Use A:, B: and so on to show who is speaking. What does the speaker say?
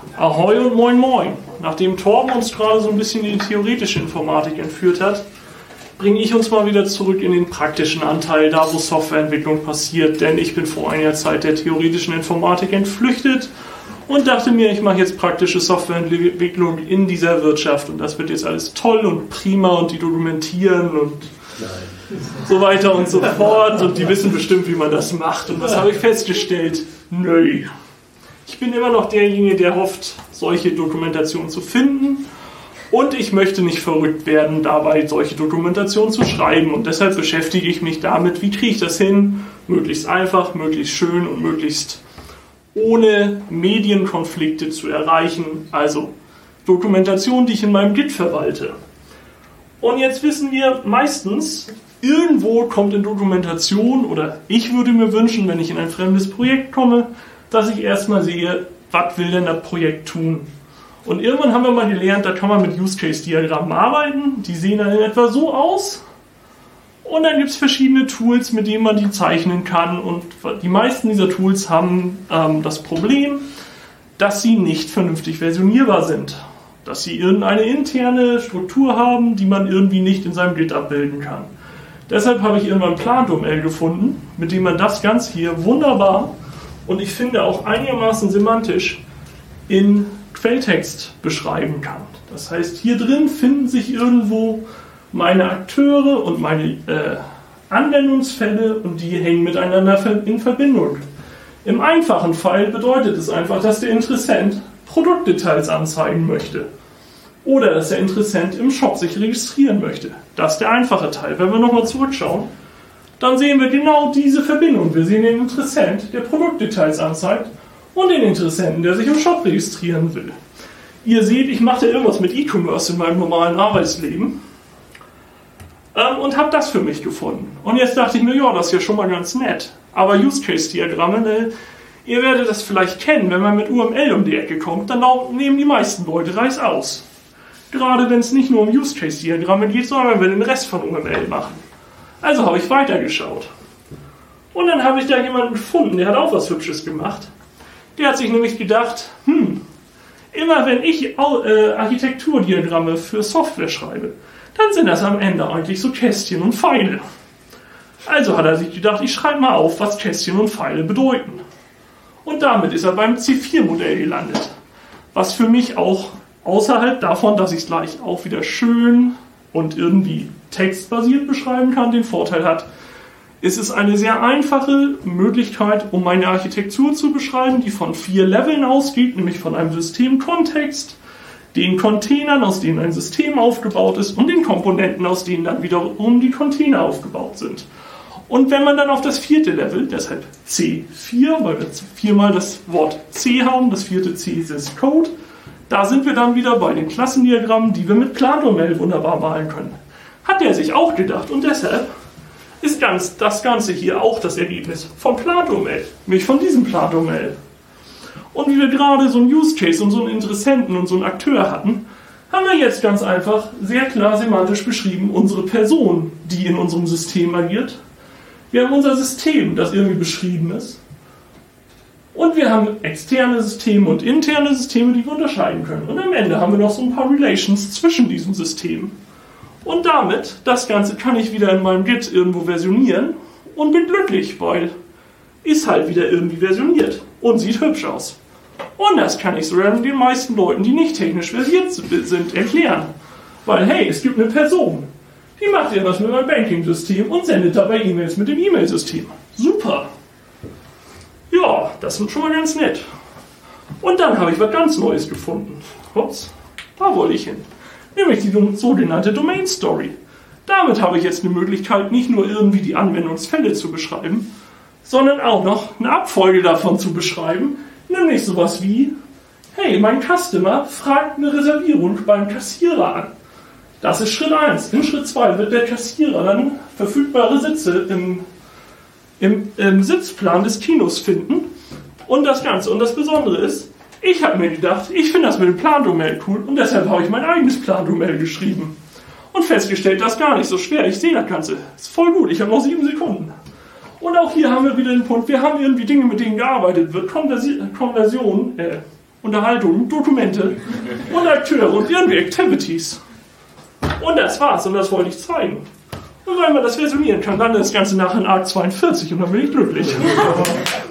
A: Ahoi und moin moin. Nachdem Torben uns gerade so ein bisschen in die theoretische Informatik entführt hat, bringe ich uns mal wieder zurück in den praktischen Anteil, da wo Softwareentwicklung passiert, denn ich bin vor einiger Zeit der theoretischen Informatik entflüchtet und dachte mir, ich mache jetzt praktische Softwareentwicklung in dieser Wirtschaft und das wird jetzt alles toll und prima und die dokumentieren und so weiter und so fort und die wissen bestimmt, wie man das macht. Und was habe ich festgestellt? Nö. Ich bin immer noch derjenige, der hofft, solche Dokumentationen zu finden und ich möchte nicht verrückt werden, dabei solche Dokumentationen zu schreiben und deshalb beschäftige ich mich damit, wie kriege ich das hin, möglichst einfach, möglichst schön und möglichst ohne Medienkonflikte zu erreichen, also Dokumentation, die ich in meinem Git verwalte. Und jetzt wissen wir meistens, irgendwo kommt in Dokumentation, oder ich würde mir wünschen, wenn ich in ein fremdes Projekt komme, dass ich erstmal sehe, was will denn das Projekt tun. Und irgendwann haben wir mal gelernt, da kann man mit Use-Case-Diagrammen arbeiten, die sehen dann in etwa so aus. Und dann gibt es verschiedene Tools, mit denen man die zeichnen kann. Und die meisten dieser Tools haben das Problem, dass sie nicht vernünftig versionierbar sind. Dass sie irgendeine interne Struktur haben, die man irgendwie nicht in seinem Git abbilden kann. Deshalb habe ich irgendwann Plant-UML gefunden, mit dem man das Ganze hier wunderbar und ich finde auch einigermaßen semantisch in Quelltext beschreiben kann. Das heißt, hier drin finden sich irgendwo meine Akteure und meine Anwendungsfälle und die hängen miteinander in Verbindung. Im einfachen Fall bedeutet es einfach, dass der Interessent Produktdetails anzeigen möchte. Oder dass der Interessent im Shop sich registrieren möchte. Das ist der einfache Teil. Wenn wir nochmal zurückschauen, dann sehen wir genau diese Verbindung. Wir sehen den Interessent, der Produktdetails anzeigt, und den Interessenten, der sich im Shop registrieren will. Ihr seht, ich mache irgendwas mit E-Commerce in meinem normalen Arbeitsleben und habe das für mich gefunden. Und jetzt dachte ich mir, ja, das ist ja schon mal ganz nett. Aber Use-Case-Diagramme, ihr werdet das vielleicht kennen, wenn man mit UML um die Ecke kommt, dann nehmen die meisten Leute Reis aus. Gerade wenn es nicht nur um Use-Case-Diagramme geht, sondern wenn wir den Rest von UML machen. Also habe ich weitergeschaut. Und dann habe ich da jemanden gefunden, der hat auch was Hübsches gemacht. Der hat sich nämlich gedacht, immer wenn ich Architekturdiagramme für Software schreibe, dann sind das am Ende eigentlich so Kästchen und Pfeile. Also hat er sich gedacht, ich schreibe mal auf, was Kästchen und Pfeile bedeuten. Und damit ist er beim C4-Modell gelandet. Was für mich auch außerhalb davon, dass ich es gleich auch wieder schön und irgendwie textbasiert beschreiben kann, den Vorteil hat, ist es eine sehr einfache Möglichkeit, um meine Architektur zu beschreiben, die von 4 Leveln ausgeht, nämlich von einem Systemkontext, den Containern, aus denen ein System aufgebaut ist, und den Komponenten, aus denen dann wiederum die Container aufgebaut sind. Und wenn man dann auf das 4. Level, deshalb C4, weil wir 4-mal das Wort C haben, das 4. C ist Code, da sind wir dann wieder bei den Klassendiagrammen, die wir mit Plant-UML wunderbar malen können. Hat er sich auch gedacht und deshalb ist das Ganze hier auch das Ergebnis von Plant-UML, nämlich von diesem Plant-UML. Und wie wir gerade so einen Use-Case und so einen Interessenten und so einen Akteur hatten, haben wir jetzt ganz einfach sehr klar semantisch beschrieben unsere Person, die in unserem System agiert. Wir haben unser System, das irgendwie beschrieben ist. Und wir haben externe Systeme und interne Systeme, die wir unterscheiden können. Und am Ende haben wir noch so ein paar Relations zwischen diesen Systemen. Und damit, das Ganze kann ich wieder in meinem Git irgendwo versionieren und bin glücklich, weil ist halt wieder irgendwie versioniert und sieht hübsch aus. Und das kann ich sogar den meisten Leuten, die nicht technisch versiert sind, erklären. Weil, hey, es gibt eine Person, die macht irgendwas mit meinem Banking-System und sendet dabei E-Mails mit dem E-Mail-System. Super! Ja, das ist schon mal ganz nett. Und dann habe ich was ganz Neues gefunden. Ups, da wollte ich hin. Nämlich die sogenannte Domain Story. Damit habe ich jetzt eine Möglichkeit, nicht nur irgendwie die Anwendungsfälle zu beschreiben, sondern auch noch eine Abfolge davon zu beschreiben. Nämlich sowas wie, hey, mein Customer fragt eine Reservierung beim Kassierer an. Das ist Schritt 1. In Schritt 2 wird der Kassierer dann verfügbare Sitze im Sitzplan des Kinos finden. Und das Ganze. Und das Besondere ist, ich habe mir gedacht, ich finde das mit dem Plant-UML cool und deshalb habe ich mein eigenes Plant-UML geschrieben. Und festgestellt, das ist gar nicht so schwer. Ich sehe das Ganze. Ist voll gut. Ich habe noch 7 Sekunden. Und auch hier haben wir wieder den Punkt, wir haben irgendwie Dinge, mit denen gearbeitet wird. Unterhaltung, Dokumente und Akteure und irgendwie Activities. Und das war's und das wollte ich zeigen. Und wenn man das resümieren kann, dann ist das Ganze nachher in Arc 42 und dann bin ich glücklich.